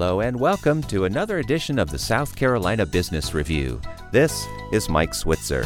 Hello and welcome to another edition of the South Carolina Business Review. This is Mike Switzer.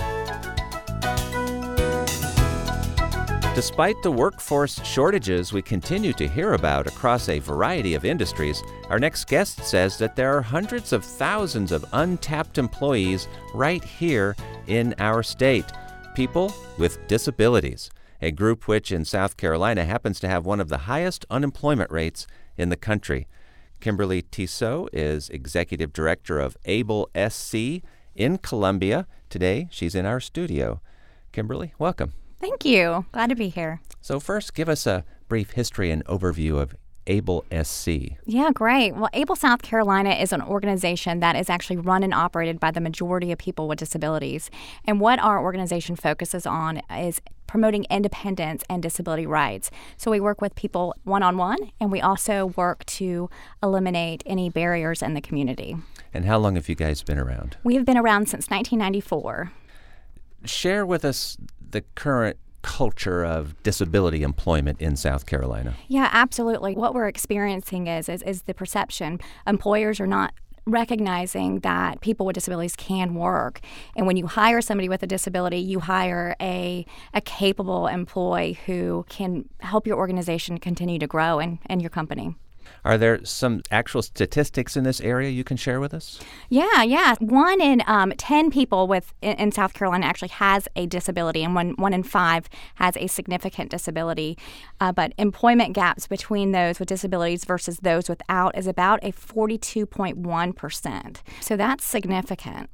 Despite the workforce shortages we continue to hear about across a variety of industries, our next guest says that there are hundreds of thousands of untapped employees right here in our state. People with disabilities, a group which in South Carolina happens to have one of the highest unemployment rates in the country. Kimberly Tissot is Executive Director of ABLE SC in Columbia. Today, she's in our studio. Kimberly, welcome. Thank you. Glad to be here. So first, give us a brief history and overview of ABLE SC. Yeah, great. Well, ABLE South Carolina is an organization that is actually run and operated by the majority of people with disabilities. And what our organization focuses on is promoting independence and disability rights. So we work with people one-on-one, and we also work to eliminate any barriers in the community. And how long have you guys been around? We have been around since 1994. Share with us the current culture of disability employment in South Carolina. Yeah, absolutely. What we're experiencing is the perception. Employers are not recognizing that people with disabilities can work. And when you hire somebody with a disability, you hire a capable employee who can help your organization continue to grow and your company. Are there some actual statistics in this area you can share with us? Yeah. 1 in 10 people in South Carolina actually has a disability, and one in 5 has a significant disability. But employment gaps between those with disabilities versus those without is about a 42.1%. So that's significant.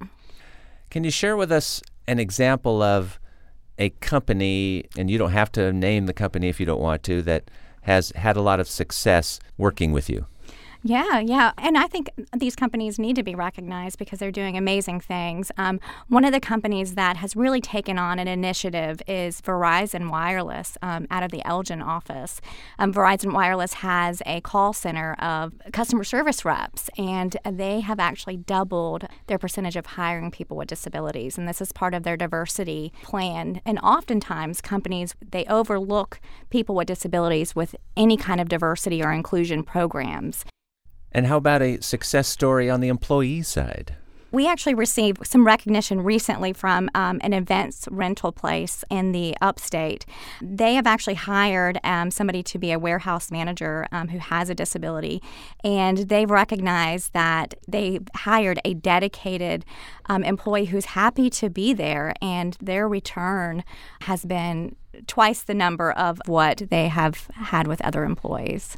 Can you share with us an example of a company, and you don't have to name the company if you don't want to, that has had a lot of success working with you? Yeah. And I think these companies need to be recognized because they're doing amazing things. One of the companies that has really taken on an initiative is Verizon Wireless out of the Elgin office. Verizon Wireless has a call center of customer service reps, and they have actually doubled their percentage of hiring people with disabilities. And this is part of their diversity plan. And oftentimes companies, they overlook people with disabilities with any kind of diversity or inclusion programs. And how about a success story on the employee side? We actually received some recognition recently from an events rental place in the upstate. They have actually hired somebody to be a warehouse manager who has a disability, and they've recognized that they hired a dedicated employee who's happy to be there, and their return has been twice the number of what they have had with other employees.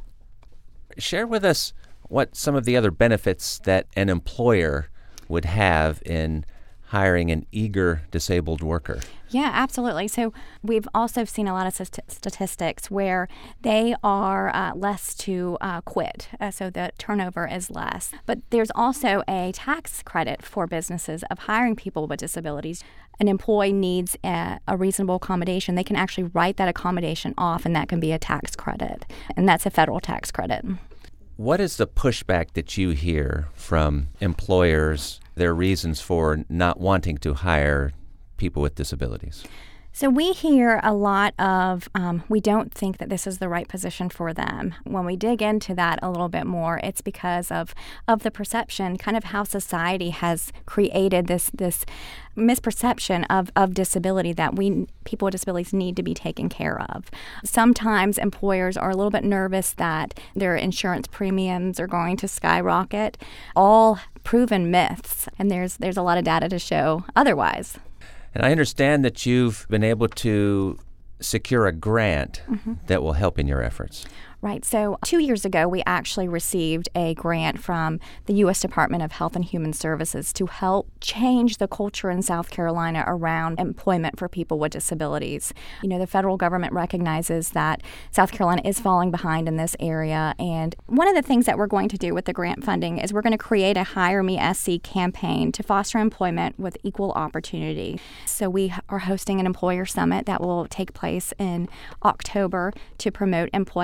Share with us what some of the other benefits that an employer would have in hiring an eager disabled worker. Yeah, absolutely. So we've also seen a lot of statistics where they are less to quit, so the turnover is less. But there's also a tax credit for businesses of hiring people with disabilities. An employee needs a reasonable accommodation. They can actually write that accommodation off, and that can be a tax credit, and that's a federal tax credit. What is the pushback that you hear from employers, their reasons for not wanting to hire people with disabilities? So we hear a lot of, we don't think that this is the right position for them. When we dig into that a little bit more, it's because of the perception, kind of how society has created this misperception of disability that people with disabilities need to be taken care of. Sometimes employers are a little bit nervous that their insurance premiums are going to skyrocket. All proven myths, and there's a lot of data to show otherwise. And I understand that you've been able to secure a grant that will help in your efforts. Right. So 2 years ago, we actually received a grant from the U.S. Department of Health and Human Services to help change the culture in South Carolina around employment for people with disabilities. You know, the federal government recognizes that South Carolina is falling behind in this area. And one of the things that we're going to do with the grant funding is we're going to create a Hire Me SC campaign to foster employment with equal opportunity. So we are hosting an employer summit that will take place in October to promote employment for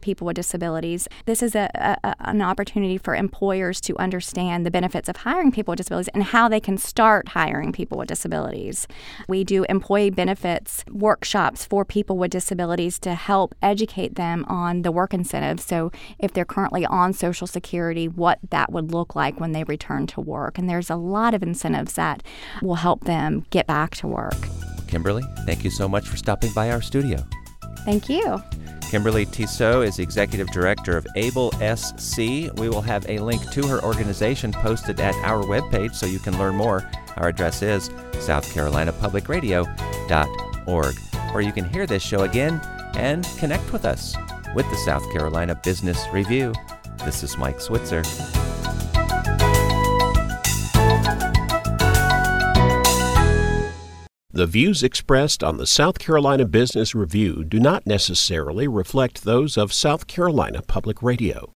people with disabilities. This is an opportunity for employers to understand the benefits of hiring people with disabilities and how they can start hiring people with disabilities. We do employee benefits workshops for people with disabilities to help educate them on the work incentives. So if they're currently on Social Security, what that would look like when they return to work. And there's a lot of incentives that will help them get back to work. Kimberly, thank you so much for stopping by our studio. Thank you. Kimberly Tissot is Executive Director of ABLE SC. We will have a link to her organization posted at our webpage so you can learn more. Our address is southcarolinapublicradio.org, where you can hear this show again and connect with us. With the South Carolina Business Review, this is Mike Switzer. The views expressed on the South Carolina Business Review do not necessarily reflect those of South Carolina Public Radio.